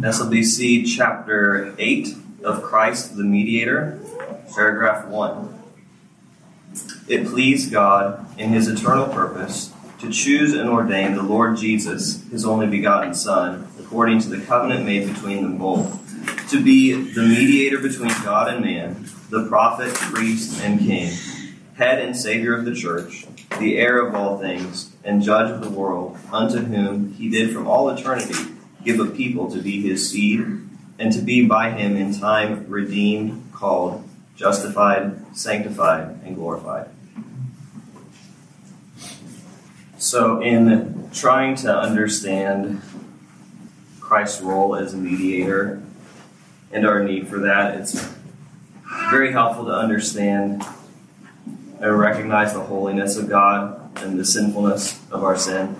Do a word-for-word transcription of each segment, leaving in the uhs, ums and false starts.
S L B C chapter eight of Christ the Mediator, paragraph one. It pleased God in his eternal purpose to choose and ordain the Lord Jesus, his only begotten Son, according to the covenant made between them both, to be the mediator between God and man, the prophet, priest, and king, head and Savior of the church, the heir of all things, and judge of the world, unto whom he did from all eternity give a people to be his seed, and to be by him in time redeemed, called, justified, sanctified, and glorified. So in trying to understand Christ's role as a mediator and our need for that, it's very helpful to understand and recognize the holiness of God and the sinfulness of our sin.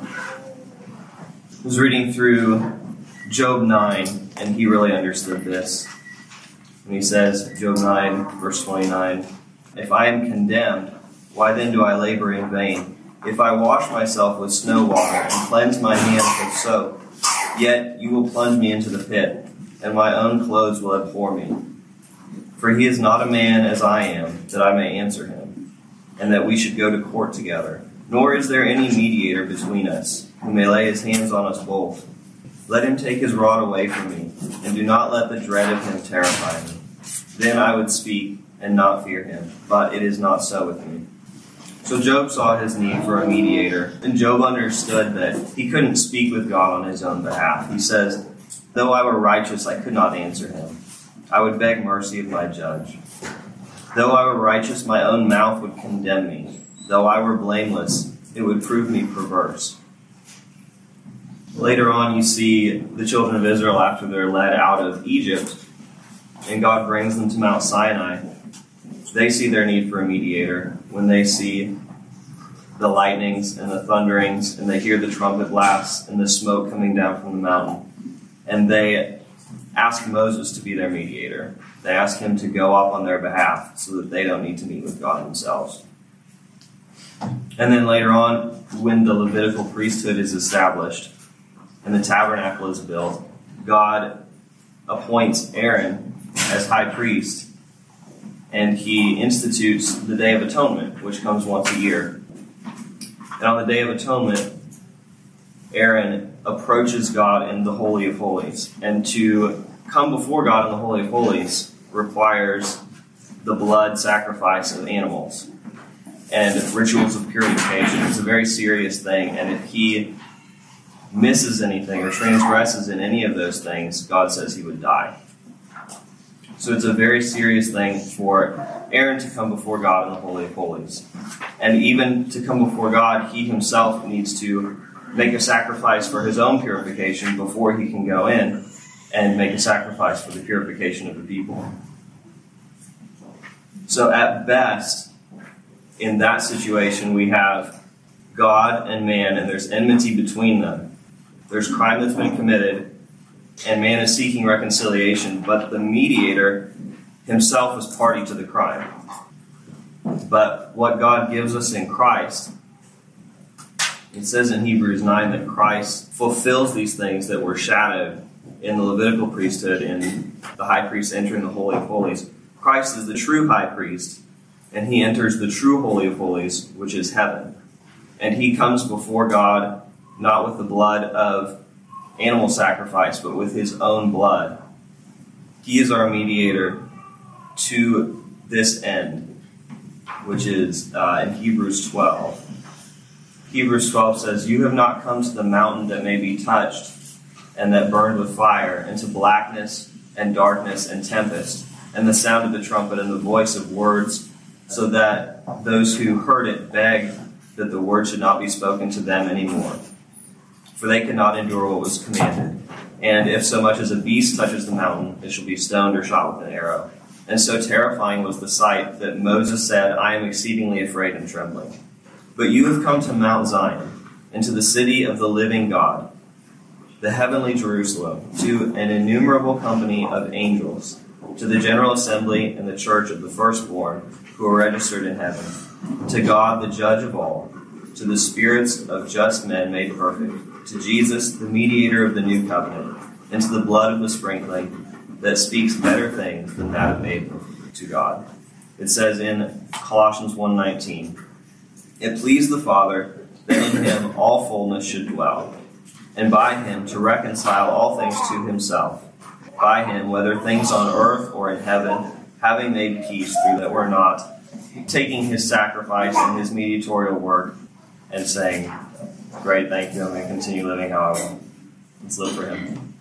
I was reading through Job nine, and he really understood this. And he says, Job nine, verse twenty-nine, "If I am condemned, why then do I labor in vain? If I wash myself with snow water and cleanse my hands with soap, yet you will plunge me into the pit, and my own clothes will abhor me. For he is not a man as I am, that I may answer him, and that we should go to court together. Nor is there any mediator between us, who may lay his hands on us both. Let him take his rod away from me, and do not let the dread of him terrify me. Then I would speak and not fear him, but it is not so with me." So Job saw his need for a mediator, and Job understood that he couldn't speak with God on his own behalf. He says, "Though I were righteous, I could not answer him. I would beg mercy of my judge. Though I were righteous, my own mouth would condemn me. Though I were blameless, it would prove me perverse." Later on, you see the children of Israel after they're led out of Egypt, and God brings them to Mount Sinai. They see their need for a mediator when they see the lightnings and the thunderings, and they hear the trumpet blasts and the smoke coming down from the mountain. And they ask Moses to be their mediator. They ask him to go up on their behalf so that they don't need to meet with God themselves. And then later on, when the Levitical priesthood is established and the tabernacle is built, God appoints Aaron as high priest, and he institutes the Day of Atonement, which comes once a year. And on the Day of Atonement, Aaron approaches God in the Holy of Holies. And to come before God in the Holy of Holies requires the blood sacrifice of animals and rituals of purification. It's a very serious thing, and if he misses anything or transgresses in any of those things, God says he would die. So it's a very serious thing for Aaron to come before God in the Holy of Holies. And even to come before God, he himself needs to make a sacrifice for his own purification before he can go in and make a sacrifice for the purification of the people. So at best, in that situation, we have God and man, and there's enmity between them. There's crime that's been committed, and man is seeking reconciliation, but the mediator himself was party to the crime. But what God gives us in Christ, it says in Hebrews nine that Christ fulfills these things that were shadowed in the Levitical priesthood, in the high priest entering the Holy of Holies. Christ is the true high priest, and he enters the true Holy of Holies, which is heaven. And he comes before God not with the blood of animal sacrifice, but with his own blood. He is our mediator to this end, which is uh, in Hebrews twelve. Hebrews twelve says, "You have not come to the mountain that may be touched and that burned with fire, and to blackness and darkness and tempest, and the sound of the trumpet and the voice of words, so that those who heard it begged that the word should not be spoken to them anymore. For they could not endure what was commanded. And if so much as a beast touches the mountain, it shall be stoned or shot with an arrow. And so terrifying was the sight that Moses said, I am exceedingly afraid and trembling. But you have come to Mount Zion, and to the city of the living God, the heavenly Jerusalem, to an innumerable company of angels, to the general assembly and the church of the firstborn who are registered in heaven, to God the judge of all, to the spirits of just men made perfect, to Jesus, the mediator of the new covenant, into the blood of the sprinkling that speaks better things than that of Abel to God. It says in Colossians one nineteen, it pleased the Father that in him all fullness should dwell, and by him to reconcile all things to himself, by him, whether things on earth or in heaven, having made peace through that were not, taking his sacrifice and his mediatorial work, and saying, great, thank you, I'm going to continue living how I want. Let's live for him.